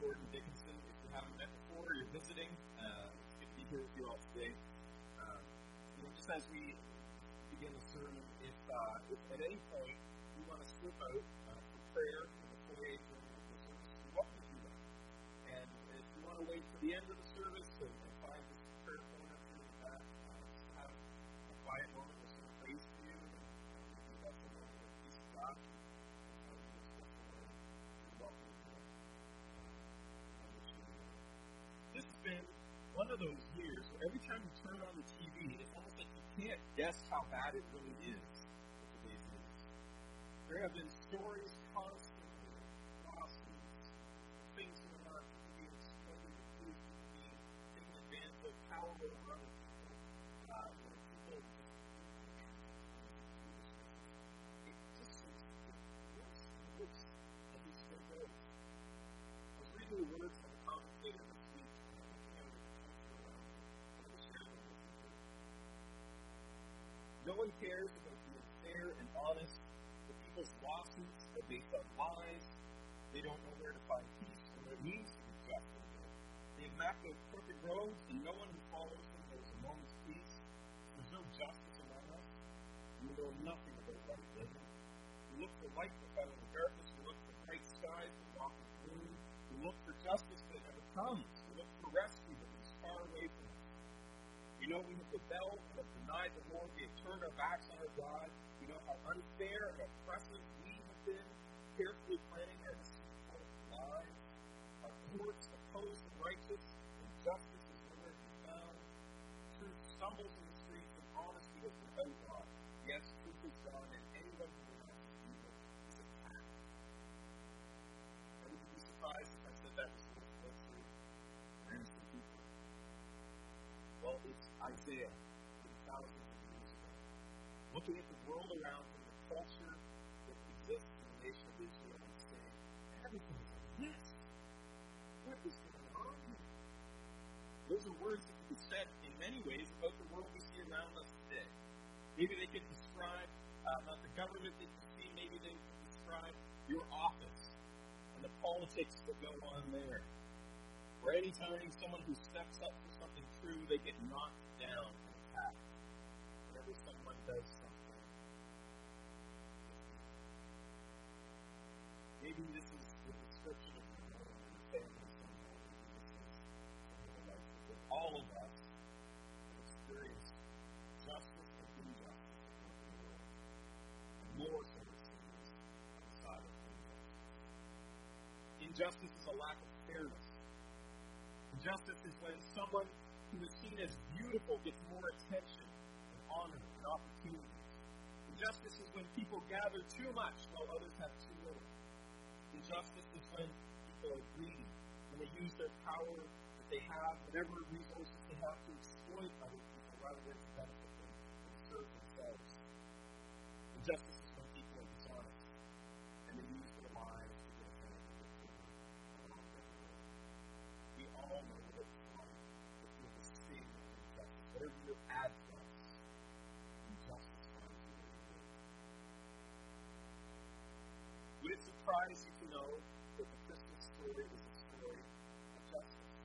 Gordon Dickinson. If you haven't met before, you're visiting. It's good to be here with you all today. Just as we begin the sermon, if at any point you want to slip out for prayer in the foyer during the service, you're welcome to do that. And if you want to wait for the end of the service and find this prayer corner through the back, just have a quiet moment with some praise to you, and maybe that's a moment of peace of God. You're welcome to do that. This has been one of those years where every time you turn on the TV, it's almost like you can't guess how bad it really is with today's news. There have been stories constantly, lawsuits, things going on, people being exploited, being taken advantage of, power over other people. People it just seems to be worse and worse as these things go. I was reading the words of a commentator this week. No one cares about being fair and honest. The people's lawsuits are based on lies. They don't know where to find peace or what it means to be just and good. They have mapped out crooked roads, and no one who follows them knows a moment's peace. There's no justice among us. We know nothing about right living. We look for light that found in the darkness. We look for bright skies that walk in gloom. We look for justice that never comes. We look for rescue that is far away from us. We know we have rebelled and have denied the Lord. We have turned our backs on our God. We know how unfair and oppressive we have been, carefully planning our deceitful lives. Our courts oppose the righteous, and justice is nowhere to be found. Truth stumbles in the streets, and honesty has been outlawed. Yes, truth is gone, and anyone who renounces evil is attacked. I would be surprised if I said that was the most truth for innocent people. Well, it's Isaiah, 3,000 years ago, looking at the world around him, the culture that exists in the nation of Israel, and saying, everything is a mess. What is going on here? Those are words that can be said in many ways about the world we see around us today. Maybe they could describe not the government that you see, maybe they could describe your office and the politics that go on there. Or anytime someone who steps up for something true, they get knocked down and attacked. Whenever someone does something. Maybe this is the description of your home and your family somehow. Maybe this is the life that all of us have experienced justice and injustice in the world. And more so it seems on the side of injustice. Injustice is a lack of fairness. Injustice is when someone who is seen as beautiful gets more attention and honor and opportunities. Injustice is when people gather too much while others have too little. Injustice is when people are greedy, when they use their power that they have, whatever resources they have, to exploit other people rather than to benefit them and serve themselves. Injustice is when people are dishonest and they use their lives to get ahead of the people along their way. We all know what it's like to feel the sting of injustice. Whatever your address, injustice finds you where you live. Would it surprise you to know that the Christmas story is a story of justice?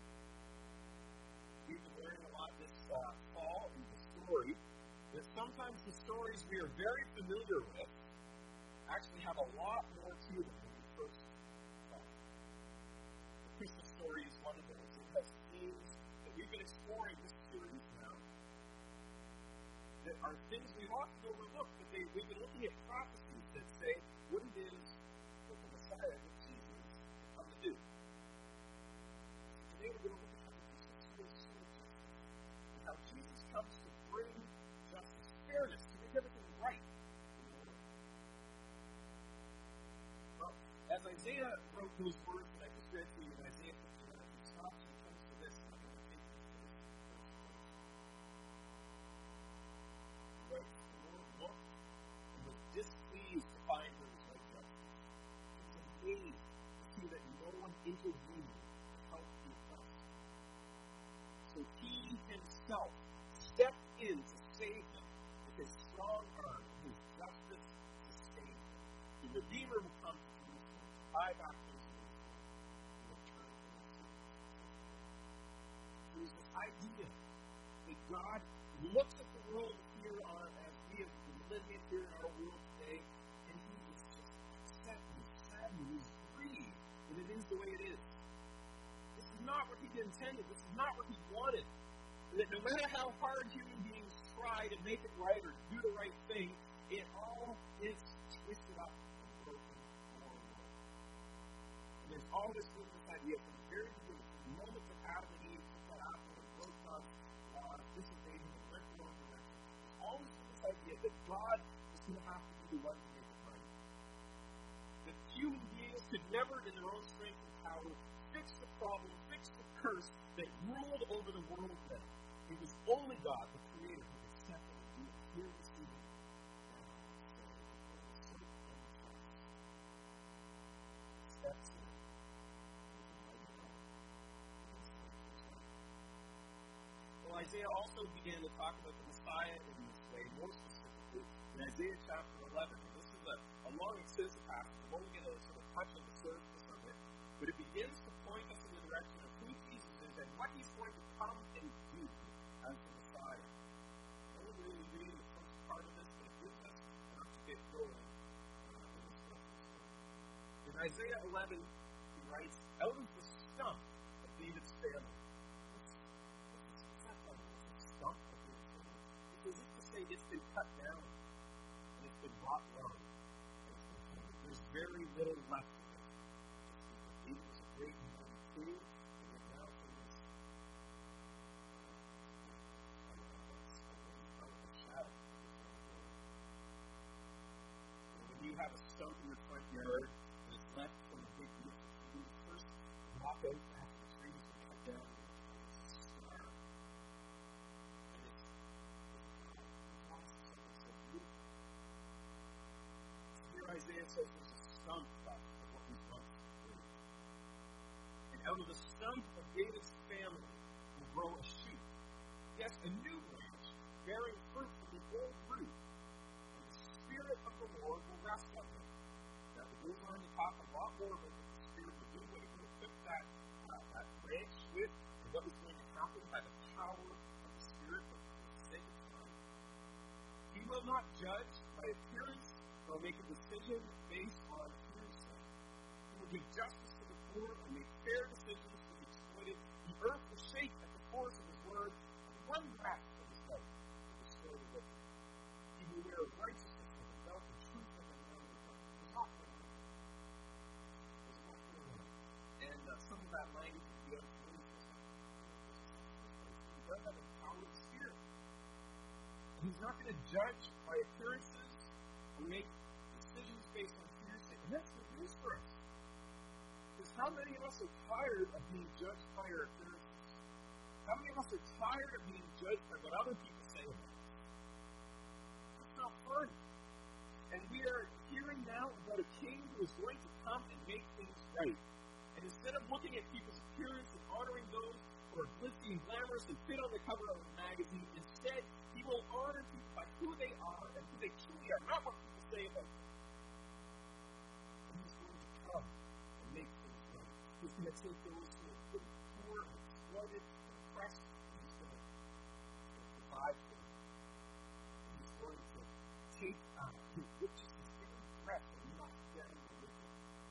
We've been learning a lot this fall in the story that sometimes the stories we are very familiar with actually have a lot more to them than we first thought. The Christmas story is one of those. It has themes that we've been exploring this series now that are things we've often overlooked, but we've been looking at prophecies that say what it is that the Messiah, that Jesus, has come to do. Today we're going to look at how Jesus is so justice, and how Jesus comes to bring justice, fairness, to make everything right in the world. Well, as Isaiah wrote those words that I just read to you in Isaiah 59, he stops and comes to this, and I'm going to take you to this first verse. He writes, "The Lord looked and was displeased to find there was no justice. He was amazed to see that no one intervened to help the oppressed. So he himself stepped in to save them with his strong arm and his justice sustained them. The Redeemer will come to Jerusalem to buy back those who are God looks at the world here as we have been living it here in our world today, and he is just upset and sad and he's grieved that it is the way it is. This is not what he intended. This is not what he wanted. That no matter how hard human beings try to make it right or do the right thing, it all is twisted up and broken more and more. And there's all this idea from the very beginning, from the moment that Adam and Eve took that apple and broke on disobeyed him and went the wrong direction. There's always been this idea that God is going to have to do the one to make it right. That human beings could never, in their own strength and power, fix the problem, fix the curse that ruled over the world then. It was only God, the Creator, who could step in and do it here this evening. Steps in. Well, Isaiah also began to talk about the Messiah in this way, more specifically, in Isaiah chapter 11. And this is a long extensive passage. We're only going to sort of touch on the surface of it. But it begins to point us in the direction of who Jesus is and what he's going to come and do as the Messiah. I'm only really reading the first part of this, but it gives us enough to get going in this verse. In Isaiah 11, he writes, out of the stump of David's family. Because it's to say it's been cut down and it's been brought down. There's very little left of it. David was a great man too, and we're now in this shadow. When you have a stump in your front yard and it's left from a big group, you first walk out after the tree has been cut down. Isaiah says there's a stump of what we've once been. And out of the stump of David's family will grow a shoot. Yes, a new branch bearing fruit from the old root. And the Spirit of the Lord will rest on him. Now, it goes on to talk a lot more about what the Spirit will do, what it will equip that branch with, and what is going to happen by the power of the Spirit for the sake of time. He will not judge by appearance or make a decision based on hearsay. He will give justice to the poor and make fair decisions for the exploited. The earth will shake at the force of his word, and one breath of his life will restore the wicked. He will wear righteousness like a belt and truth like a mantle. There's not going on. There's not going on. And some of that language will be unfamiliar for us. He does have the power of the Spirit. And he's not going to judge by appearances or make decisions based on hearsay. And that's good news for us. Because how many of us are tired of being judged by our appearances? How many of us are tired of being judged by what other people say about us? That's not fun. And we are hearing now about a king who is going to come and make things right. And instead of looking at people's appearance and honoring those who are glitzy and glamorous and fit on the cover of a magazine, instead, he will honor people by who they are and who they truly are, not what people say about them. And he's going to come and make things right. He's going to take those who are poor and exploited and oppressed, and he's going to provide for them. And he's going to take his riches, his very breath, and knock down the wicked.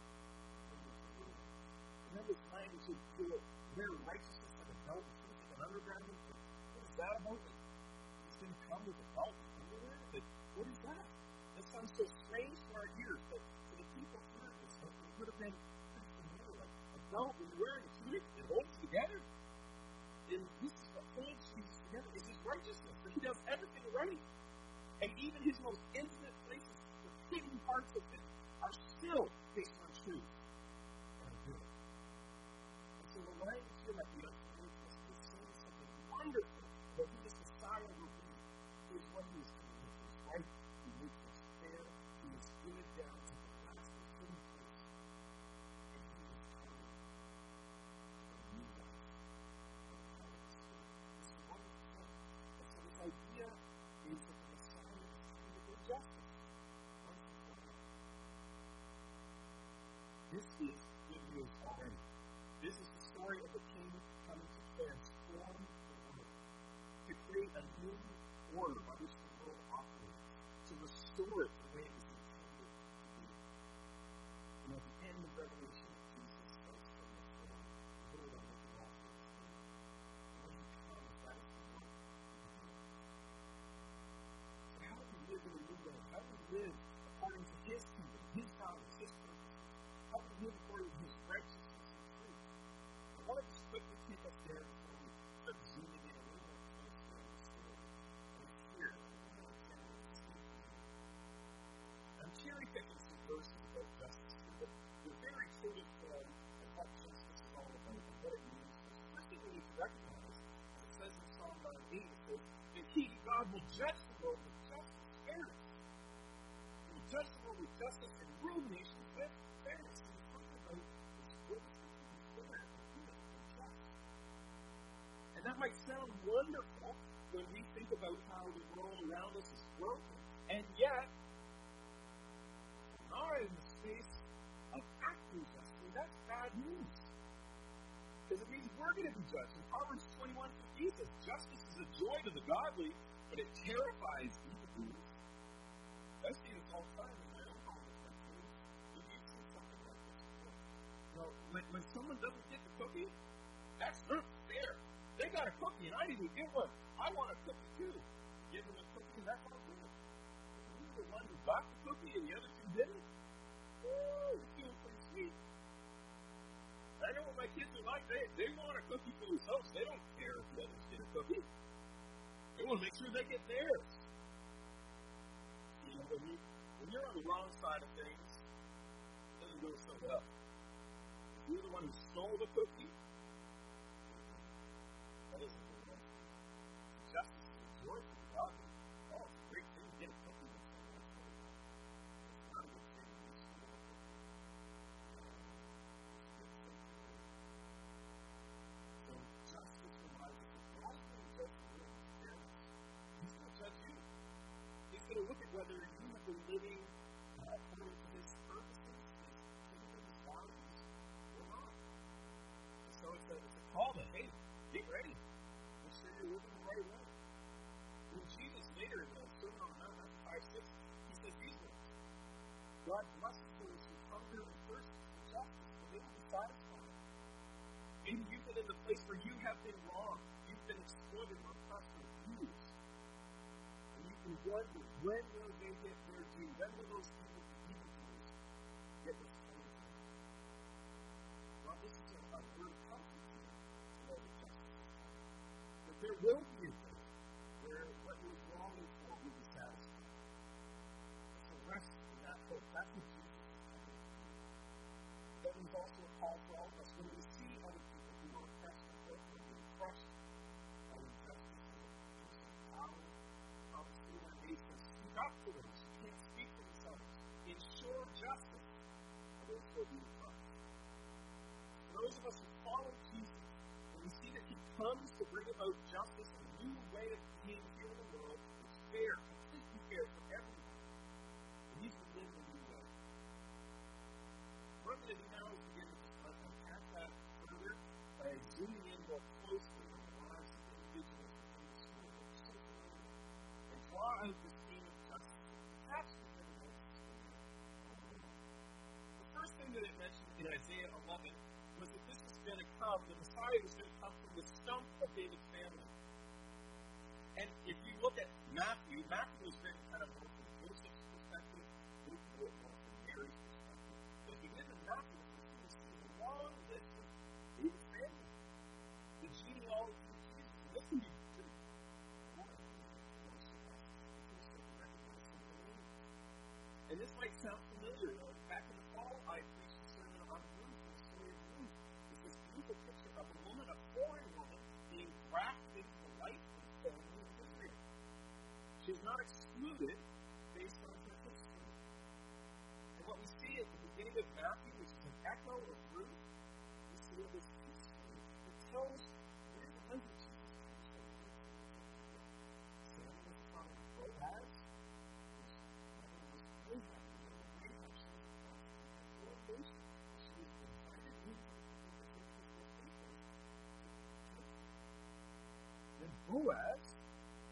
Remember this language of wear righteousness like a belt and truth like an undergarment? What is that about? He's going to come with a belt and underwear? What is that? That sounds so strange to our ears, but to the people hearing this, it would have been pretty familiar. Like a belt when you're wearing a tunic, it holds together. And this is what holds Jesus together, is his righteousness. That he does everything right. And even his most intimate places, the hidden parts of him, are still based on truth and good. And so the language here might be unfamiliar to us, but it's saying something wonderful about who this Messiah will be. He is one who is coming with his right, who makes us fair, who is good down to the last of hidden place. And he is coming for a new life. This is wonderful. And so this idea is that the Messiah is coming to bring justice. This is good news already. This is the story of the King coming to transform the world, to create a new order by which the world operates, to restore it the way it was intended to be. And at the end of Revelation, Jesus says from the throne, "Behold, I'm looking after the throne. When you come, that is the work you do." So how do we live in a new way? How do we live according to His kingdom, His values, His purpose? How do we live according to His righteousness and truth? I want to just quickly take us there before we start zooming in a little more closely on the story. And here, I'm cherry-picking some verses about justice here, but they're very true to form and what justice is all about and what it means. First thing we need to recognize, as it says in Psalm 9:8, it says, "And He, God, will judge the world with justice and fairness." He will judge the world with justice and rule the nations with fairness. And the first about is good to be fair and good and just. And that might sound wonderful when we think about how the world around us is broken, and yet, not in the space of acting justly, that's bad news. Because it means we're going to be judged. In Proverbs 21:15 says, "Justice is a joy to the godly, but it terrifies evildoers." I see this all the time in my own home. You've seen something like this before. You know, when someone doesn't get the cookie, that's not fair. They got a cookie and I didn't get one. I want a cookie too. Give them a cookie and that's not good. If you're the one who got the cookie and the other two didn't, it's feeling pretty sweet. I know what my kids are like. They want a cookie for themselves. They don't care if the others get a cookie. They want to make sure they get theirs. You know, when you're on the wrong side of things, it doesn't go so well. If you're the one who stole the cookie, that isn't good enough. Justice is a joy for God. Oh, it's a great thing to get a cookie when someone else does it. It's not a good thing to steal a cookie. So justice reminds us that God is going to judge the world with fairness. He's going to judge you. He's going to look at whether you have been living according to His purposes, His kingdom, His values, or not. And so it's a call to, hey, get ready. Make sure you're living the right way. When Jesus later in the Sermon on the Mount, Matthew 5:6, He says these words, "God blesses those who hunger and thirst for justice, for they will be satisfied." Maybe you've been in the place where you have been wronged. You've been exploited or oppressed or abused. And you can wonder, when will they get their due? When will those people get what's coming to them? Well, this is a word of comfort to you to know that justice is coming. That there will be a day where what you're longing for will be satisfied. So rest in that hope. That's what Jesus is coming to do. That means also a call for all of us when we see other people who are oppressed and broken, being crushed by injustice and abuse of power. Obviously, when we can speak up to those who can't speak for themselves, ensure justice for those who are being crushed. For those of us who follow Jesus, when we see that He comes to bring about justice, a new way of being here in the world, it's fair, completely fair for everyone. And He's to live in a new way. What I'm going to do now is begin to just unpack that further by zooming in more closely on the lives of individuals within the story that are so familiar, and draw out this theme of justice. Perhaps we've never noticed this. The first thing that it mentioned in Isaiah 11 was that this was going to come, the Messiah was going to come from the stump of David's family. And if you look at Matthew was written kind of more from Joseph's perspective, Luke a bit more from Mary's perspective. But if you get to Matthew, the first thing you see is a long list of David's family. The genealogy of Jesus. And this can be pretty boring. And this might sound familiar. Back in the fall, I preached a sermon on Ruth, the story of Ruth. It's this beautiful picture of a woman, a foreign woman, being grafted into the life and family of Israel. She's not excluded based on her history. And what we see at the beginning of Matthew, which is an echo of Ruth, we see this history that tells where the life of Jesus comes from. Samuel was from Boaz. Then Boaz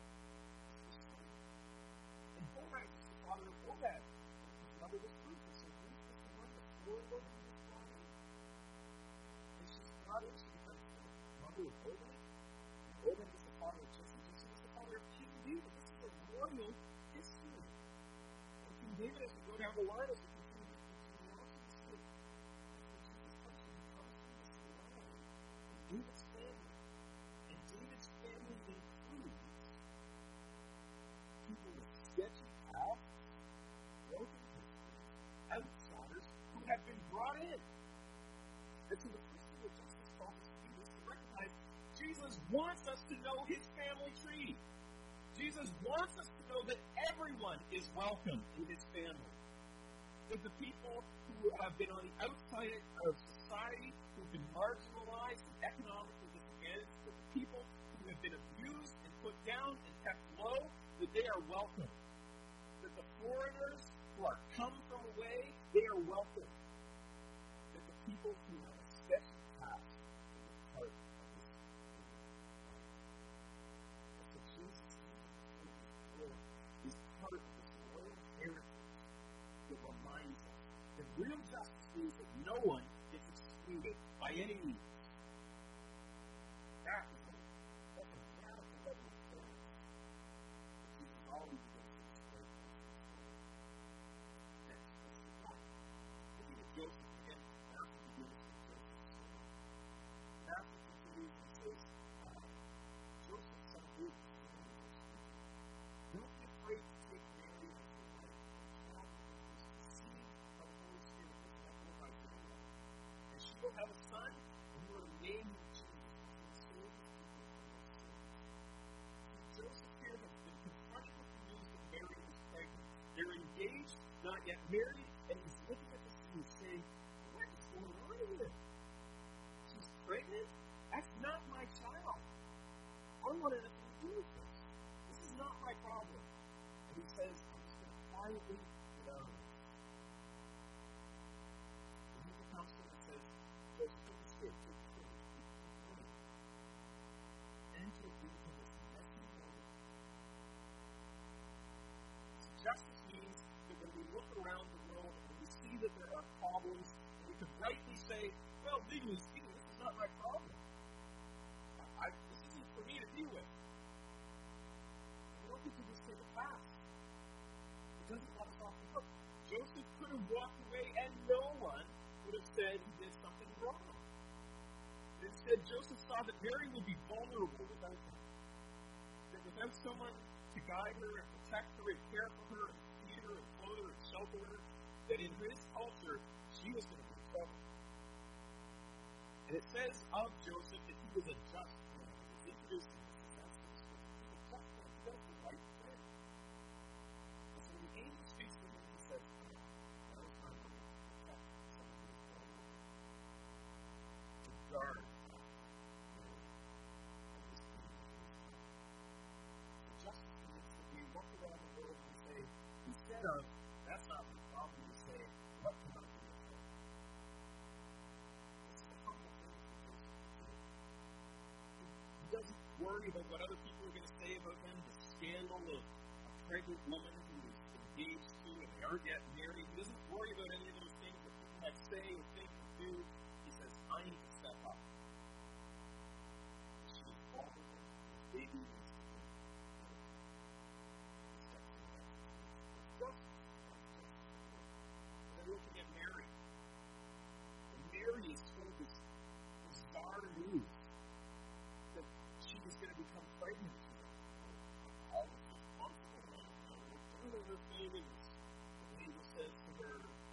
who is Obed. Obed was the father of Jesse. Jesse was the father of King David. This is a royal history. And King David, as we go down the line, as we continue on to this week, Jesus comes to the line in David's family. And David's family includes people with sketchy past, broken history, outsiders who have been brought in. And so the first thing that Jesus calls us to do is to recognize Jesus wants us to know his family tree. Jesus wants us to know that everyone is welcome in his family. That the people who have been on the outside of society, who have been marginalized and economically disadvantaged, that the people who have been abused and put down and kept low, that they are welcome. That the foreigners who are come from away, they are welcome. That the people who have a special path in the heart of this kingdom. So Jesus is part of this royal heritage that reminds us that real justice means that no one gets excluded by any means. That's a radical level of fairness. Jesus always gives us fairness. Next, let's look back. Look at Joseph again. Matthew begins with Joseph. Matthew continues and says, Joseph, son of David, don't be afraid to take Mary as your wife, and child is conceived by the Holy Spirit with temple by Gabriel. And she will have a son, and you are to name him Jesus, because he will save his people from their sins. Joseph here has been confronted with the news that Mary is pregnant. They're engaged, not yet married, and he's looking at this and he's saying, what is going on here? She's pregnant? That's not my child. I want nothing to do with this. This is not my problem. And he says, I'm just going to quietly get out of it. And here's the counselor that says, Joseph, take the script, take the script, enter into this messy moment. So justice means that when we look around the world and we see that there are problems, we can rightly say, well, legally speaking, this is not my problem. This isn't for me to deal with. We don't get to just take a pass. It doesn't let us off the hook. Joseph could have walked away and no one would have said he did something wrong. Instead, Joseph saw that Mary would be vulnerable without him. That without someone to guide her and protect her and care for her and feed her and clothe her and shelter her, that in his culture, she was going to be in trouble. And it says of Joseph that he was a just man. It's introduced in this defense of Scripture. He was a just man. He does the right thing. And so when the angel speaks to him, he says, that was my way to protect someone who is vulnerable. To guard Mary and this kingdom. The justice means that we look around the world and we say, instead of, that's not my problem, we say, what can I do with it? He doesn't worry about what other people are going to say about him, the scandal of a pregnant woman who is engaged to and they aren't yet married. He doesn't worry about any of those things that people might say or think or do. He says, I need to step up. She is vulnerable. The baby needs to be justice. And then looking at Mary. And Mary is told this bizarre news that she was going to become pregnant. All of the possible return of her baby. The angel says to her,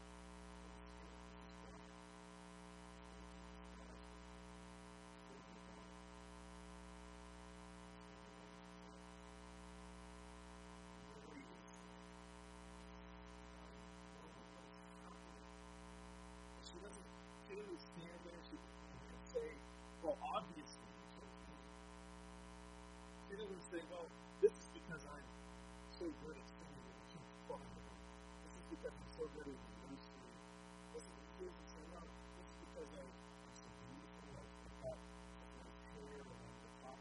she doesn't clearly stand there and say, well, obviously you chose me. She doesn't say, well, this is because I'm so good at singing and keep quiet. This is because I'm so good at ministry. This is say, well, this is because I'm so beautiful. I've got nice hair and I'm the top.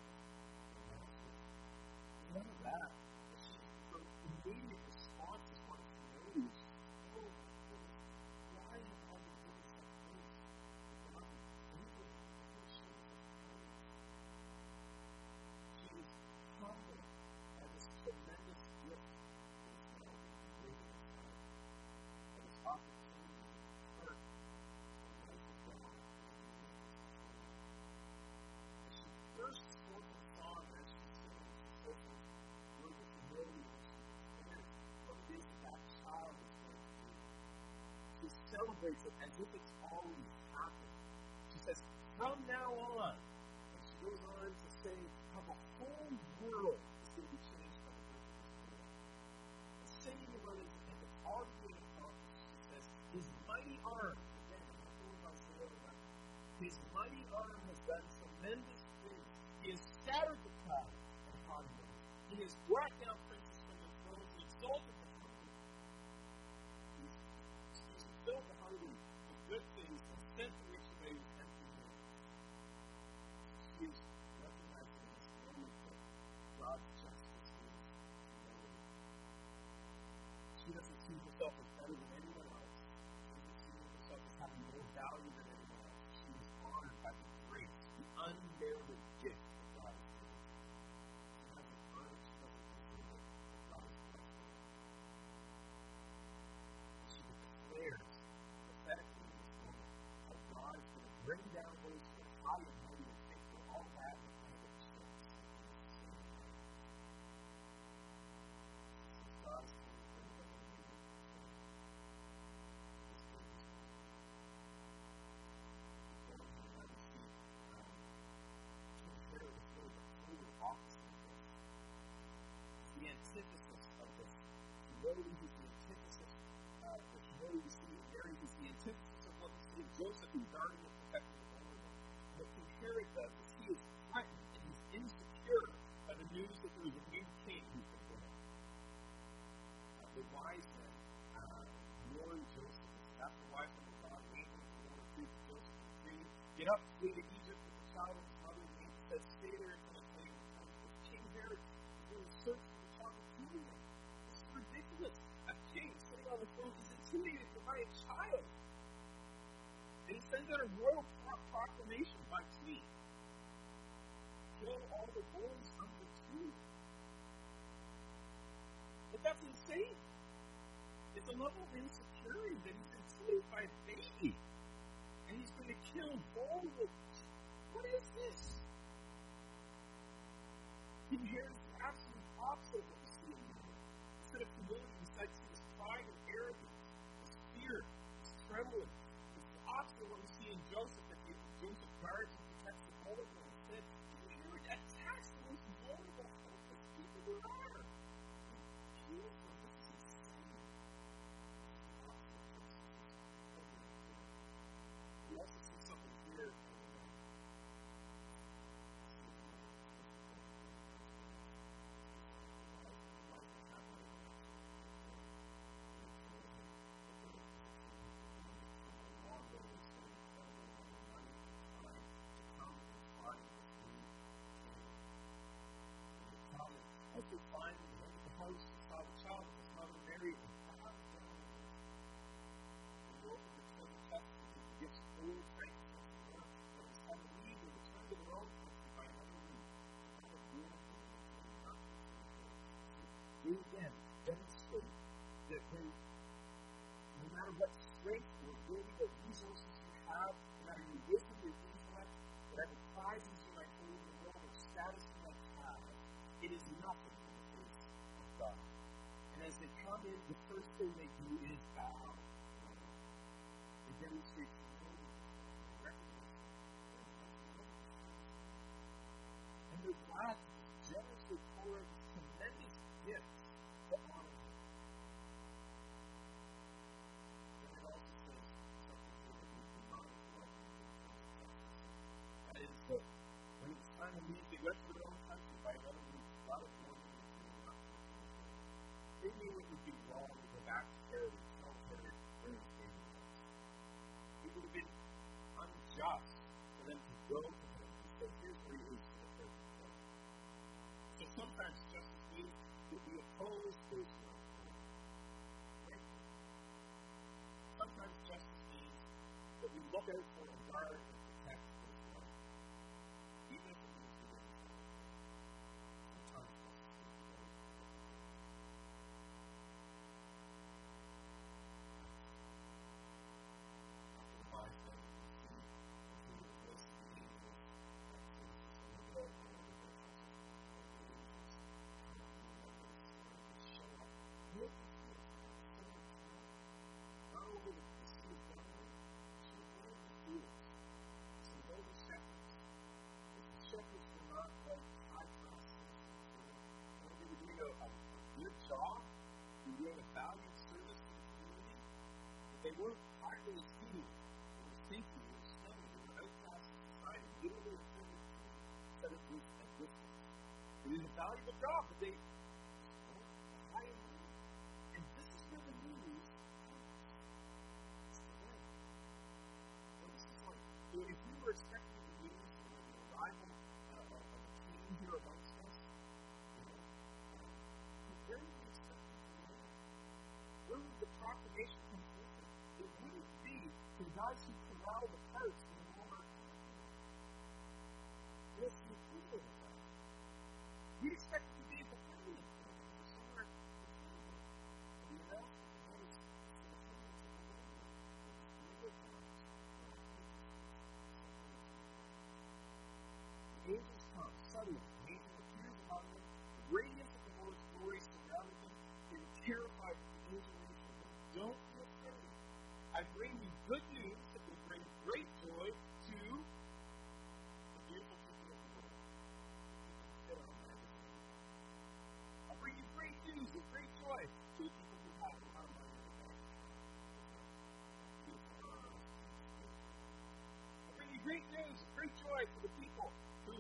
None of that. Her immediate response is one of knows, oh my goodness, why have I been given such grace? celebrates it as if it's already happened. She says, from now on. And she goes on to say how the whole world is going to be changed by the birth of this boy. And saying about it as it's already been accomplished, she says, his mighty arm, again, I'm not going by Isaiah 11, his mighty arm has done tremendous things. He has scattered the proud and haughty. He has brought down princes from their thrones and exalted the hungry. He's filled the hungry with good things and sent the rich away with empty hands. She is recognizing in this moment that God's justice is humility. She doesn't see herself as better than anyone else. She doesn't see herself as having more value than anyone else. She is honored by the grace, the unmerited gift that God has given. She hasn't earned, she doesn't deserve it, but God has blessed her. And she declares prophetically in this moment how God is going to bring down those who are high and mighty and think for all that and kind of chance. So God is going to bring them into this the antithesis of this humility is the antithesis of the humility we see in Mary is the antithesis of what we see in Joseph who's guarding and protecting the vulnerable. What King Herod does is he is threatened and he's insecure by the news that there is a new king who's been born. The wise men warn Joseph. After the wise men were gone, the angels warn Joseph and dream. Get up, flee to Egypt with the child and his mother. And the angel says, stay there until I tell you to come. Because King Herod is going to search for the child and kill him. This is ridiculous. A king sitting on the throne is intimidated by a child. And he sends out a royal proclamation by tweet. Kill all the boys under 2. But that's insane. It's a level of insecurity that he's intimidated by a baby. And he's going to kill all the... What is this? King Herod is the absolute opposite of what we see in Mary. Instead of humility, we see this pride and arrogance, this fear, this trembling. It's the opposite of what we see in Joseph, that Joseph guards and protects the vulnerable. Instead, King Herod attacks the most vulnerable, helpless people there are. He kills them. This is insane. We also see something here. As they find the house and saw the child with his mother Mary and bowed down and opened the treasure chest and he gives full strength to the Lord. When his son leave and return to their own country by another route, and the beautiful and not they again demonstrate that no matter what strength or ability or resources you have, no matter your wisdom, your intellect, whatever prizes you might hold in the world or status you might have, it is nothing in the face of God. And as they come in, the first thing they do is bow. They demonstrate humility and recognition. And they're glad to generously pour out this tremendous gift to honor Him. And it also says something that we cannot neglect. That is that when it's time to leave, they went to their own country by another route. They knew it would be wrong to go back to Herod and tell Herod where his baby was. It would have been unjust for them to go to him and say, here's where he is for the first time. So sometimes justice means that we oppose those who are wrong. Sometimes justice means that we look out for and guard and protect those who are wrong. Even if it means we don't know. Sometimes justice means we don't know. Not over the sea of God. They weren't highly esteemed. They were thinking, they were studying, they were outcast in society. They didn't really set it at distance. It was a valuable job, but they weren't high in money. And this is where the news comes. So this is like, so if we were expecting the news from the arrival of a king here amongst us, where would we expect it to go? Where would the proclamation come from? It wouldn't be from guys who corral the carts in the Walmart. It's the equivalent of that. We expect it to be at the permanent point or somewhere between them. You know? And it's the permanent of the world. It's the times. The angels come suddenly. The angel appears among them. The radiance of the Lord's glory surrounded them. They were terrified at the angel answered them. Don't be afraid. I bring you good news that will bring great joy to the beautiful people of the world. I'll bring you great news and great joy to the people who have a lot of money in the bank. I'll bring you great news and great joy to the people who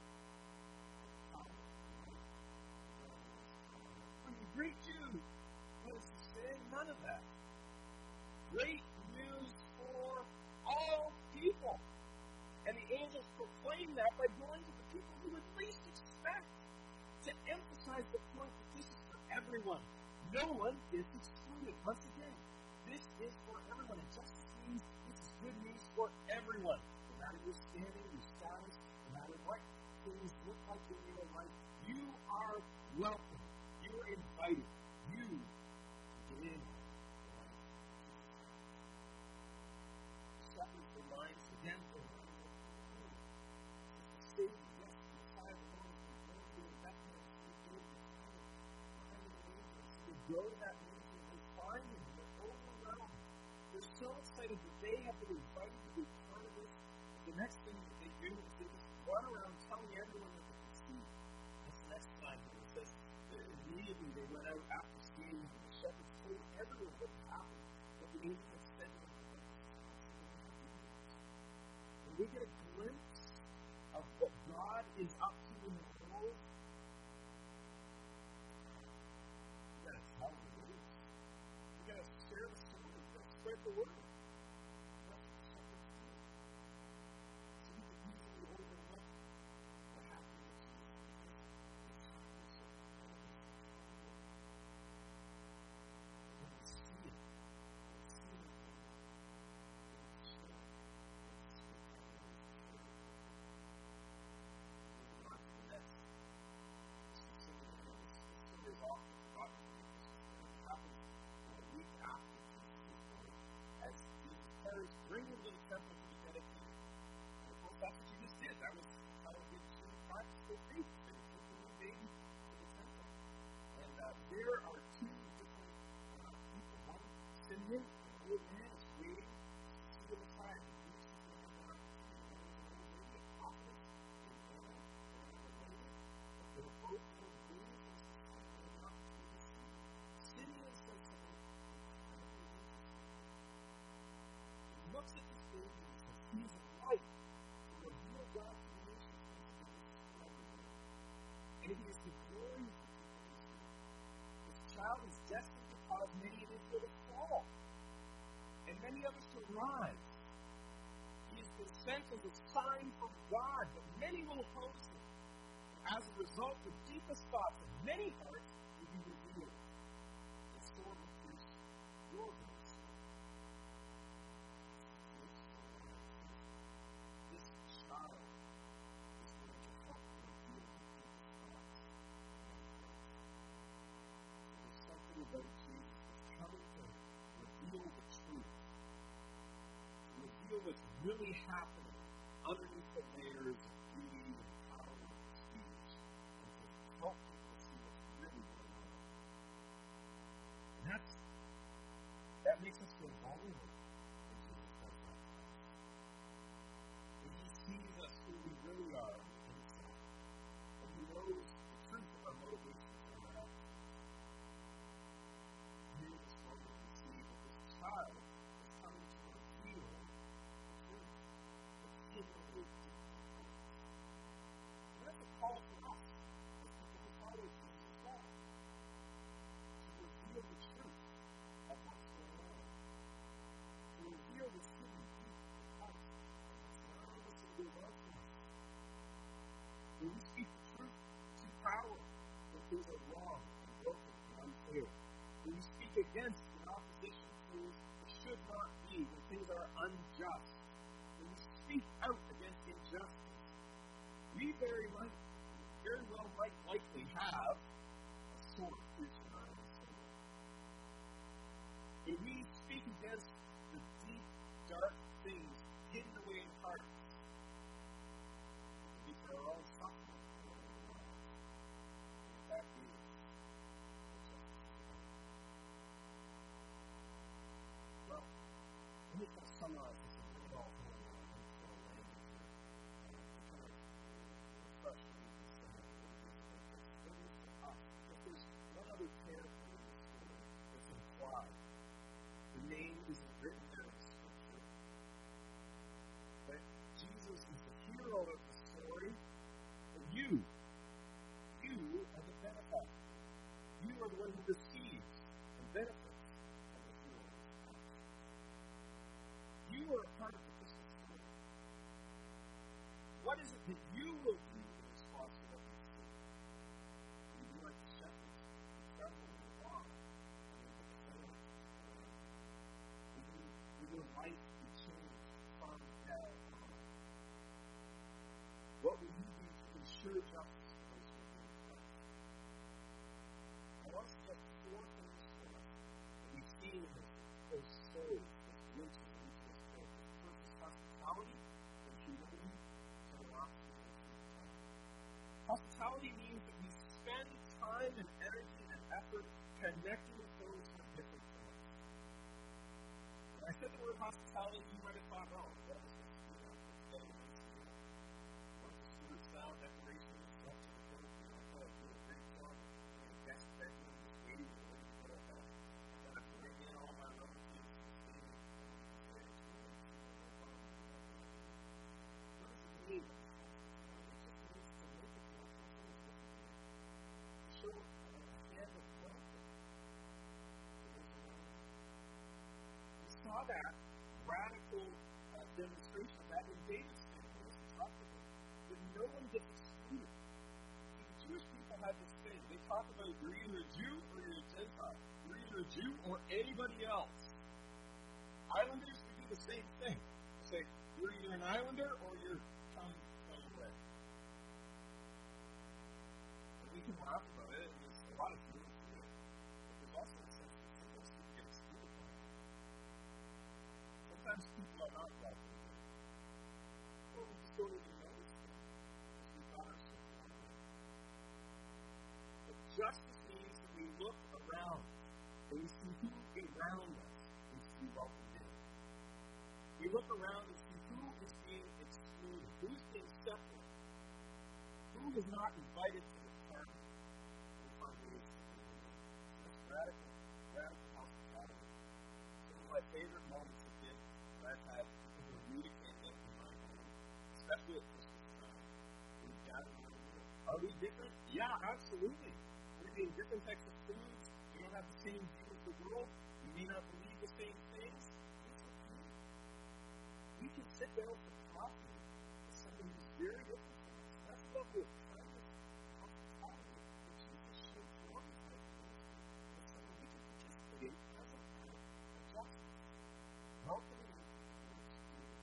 bring you great news. What is he saying? None of that. Great news for all people. And the angels proclaim that by going to the people who would least expect to emphasize the point that this is for everyone. No one is excluded. Once again, this is for everyone. And justice means this is good news for everyone. No matter your standing, your status, no matter what things look like in your life, you are welcome. You are invited. You get in. Shepherd reminds again the Savior, yes, the Messiah, the Lord, is going to Bethlehem, they go to that manger and they find him, and they're overwhelmed. They're so excited that they have been invited to be part of this. The next thing that they do is they just run around telling everyone that they can see. That's the next time here. It says that immediately they went out after seeing him. The shepherds told everyone what happened, what the angel had said to them. When we get a glimpse of what God is up to in the world, we got to tell the news. We got to share the story. We got to spread the word. That's what the shepherds do. So we can easily overlook what happened to Jesus. When we see it, bring him to the temple to be dedicated. And of course, that's what you just did. That was how it should practice their faith. They would take the new baby to the temple. And there are two different people. One, Simeon, an old man, is waiting to see the Messiah. He preaches to him about an old lady, a prophet, and a lady. But they were both old babies, and they were not to see. Simeon says something. Looks at this baby and says, he is a light to reveal God's creation to everyone. And he is the glory of the people. This child is destined to cause many in Israel to fall, and many others to rise. He has been sent as a sign from God, but many will oppose him. As a result, the deepest thoughts of many hearts will be revealed. The sword will pierce your veins. About Jesus is coming to reveal the truth, to reveal what's really happening underneath the layers of beauty and power and prestige, and to help people see what's really going on. And that makes us feel vulnerable when Jesus does that. When he sees us who we really are on the inside, and he knows the truth of our motivations. Child is just, when we speak out against injustice, we very well might likely have a sword piercing our own soul. When we speak against the deep, dark things hidden away in hearts, it can be for our own suffering. In fact, well, let me kind of summarize this in very well. One other character in this story that's implied. The name isn't written there in Scripture. But Jesus is the hero of the story. But you are the benefactor. You are the one who receives and benefits from the hero. You are a part of the Christmas story. What is it that you will do in response to what you see? Will you like the shepherds? Will your life be changed from now on? What will you do to ensure justice for those who are being oppressed? I want to set 4 things for us that we see in those stories, those glimpses of each of those characters. First is hospitality and humility, generosity, and hospitality. Hospitality means that we spend time and energy and effort connecting with those who are different from us. When I said the word hospitality, you might have thought, oh, that was just, getting nice, what the Stewart style decoration is up to the hill, I thought I'd do a great job in a guest bedroom, just waiting for them to go ahead. I got to bring in all my relatives and stay what does it mean? It just means to make it feel something different. Show a hand of welcome. We saw that radical demonstration of that in David's family, as we talked about. That no one gets excluded. The Jewish people had this thing. They talk about you're either a Jew or you're a Gentile. You're either a Jew or anybody else. Islanders do the same thing. They say you're either an islander or you're come away. And we can laugh about it, and there's a lot of humor to it. But there's also a sense that sometimes people get excluded from it. Sometimes people are not welcome. Well, we just don't even notice them because we got ourselves wrong. But justice means that we look around and we see who around us is to be welcomed in. We look around and see who is being excluded, who's being separated, who is not invited to the party. We find ways to do that. That's radical hospitality. Some of my favorite moments of this that I've had because of Rita came into my home, especially at Christmas time. We gather around the meal. Are we different? Yeah, absolutely. We're eating different types of foods. We don't have the same view of the world. We may not believe the same things. We can sit down for coffee with somebody who's very different from us. That's the level of kindness, hospitality that Jesus showed to all these types of things. That someone we can participate as a part of justice. Welcoming them to the experience.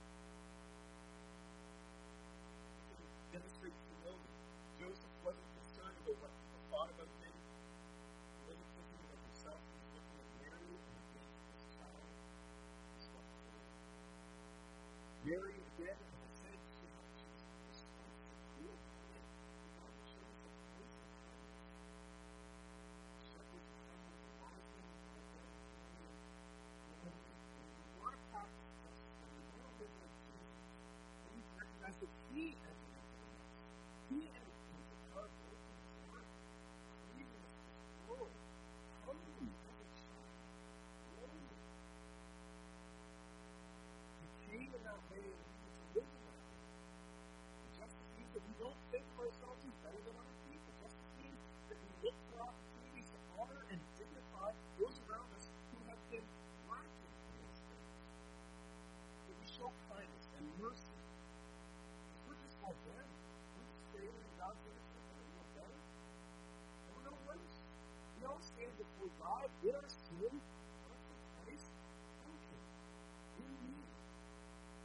We can demonstrate humility. Joseph wasn't concerned about what people thought about him. He wasn't thinking about himself. He was looking at Mary and the baby, his child. He swept forward. Mary again, as I said, she had Jesus response to feel it. God shows the place of kindness. Shepherds come with the wise men, and when we want to practice justice, when we want to live like Jesus, we need to recognize that He enters into the mess. He enters into our broken heart, leaving us destroyed, hungry as a child, lonely. He came in that way and we need to live in that way. Justice means that we don't think of ourselves as better than other people. Justice means that we look for opportunities to honor and dignify those around us who have been lacking in those things. That we show kindness and mercy. Because we're just all them. We're just failing in God's innocence and we're no better. And we're no worse. We all stand before God in our sin, apart from Christ, broken. We're needy.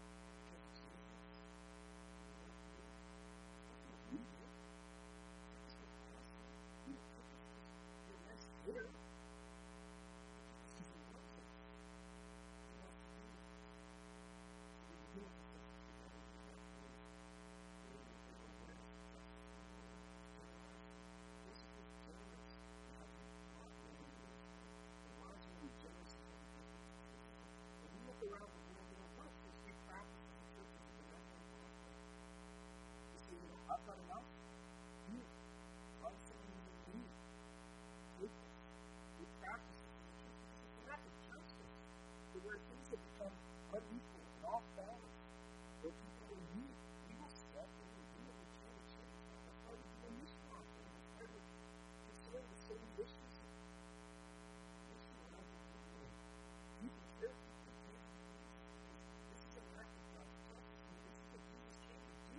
things that become unequal and off balance, where people are weak, we will step in and do what we can to change that. That's why we do a mission offering. That's why we consider the same issues that mission around the world. People care for people. This is an act of God's trust. This is what Jesus came to do.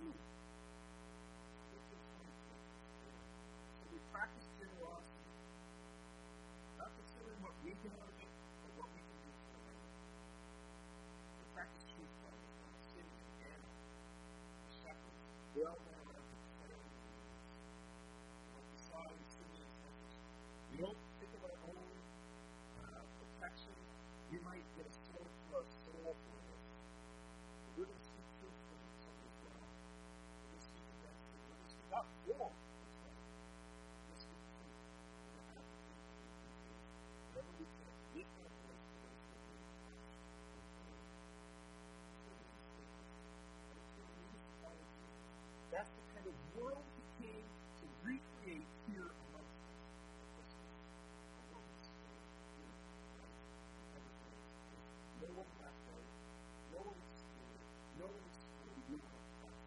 So we practice generosity, not considering what we get out of it, but what we can do for the other. We practice truth telling from the city of Anna, the shepherds. They all went around declaring the news. Like we saw in Simeon's message. We don't think of our own protection. We might get a soul for our soul for this. But we're going to speak truth for something as well. We're going to speak against it. We're going to speak up for it. Whatever we can, lift our voice to those who are that's the kind of world he came to recreate here amongst us. A world of spirit, here, everything. No one left out, no one excluded, no one excluded, no one left.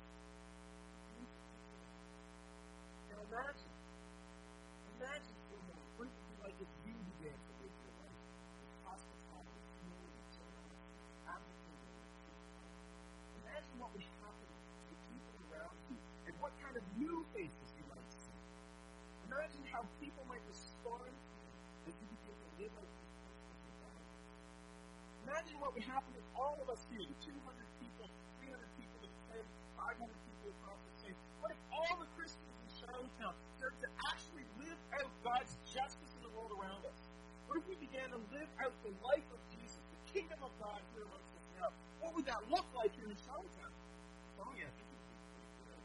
Now imagine for a moment, what it would be like if you began to live your life with hospitality, humility, generosity, advocating, and truth. Imagine what would happen to the people around you and what kind of new faces you might see. Imagine how people might respond to you as you begin to live out these principles of God. Imagine what would happen if all of us here, the 200 people, 300 people, the 10, 500 people across the state, what if all the Christians in Charlottetown started to actually live out God's justice in the world around us? What if we began to live out the life of Jesus, the kingdom of God here amongst us now? What would that look like here in Charlottetown? Oh, yeah, I think it would be pretty good.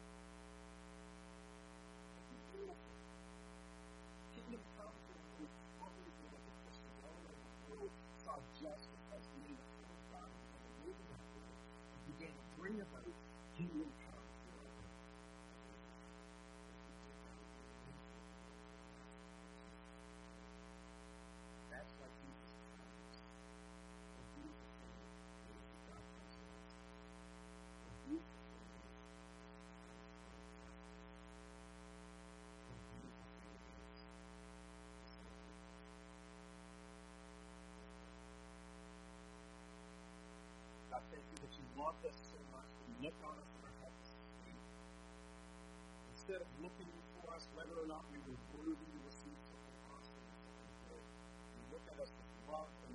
It would be beautiful. Kingdom come here is what we do as a Christian all around the world saw justice as being the Son of God and the living of God and began to bring about kingdom come. That's why Jesus comes. A beautiful thing is that God comes to us. A beautiful thing is that a beautiful thing is God, thank you that you loved us so much that you looked on us in our hearts. Instead of looking for us whether or not we were worthy to receive something awesome or something good, you look at us with love and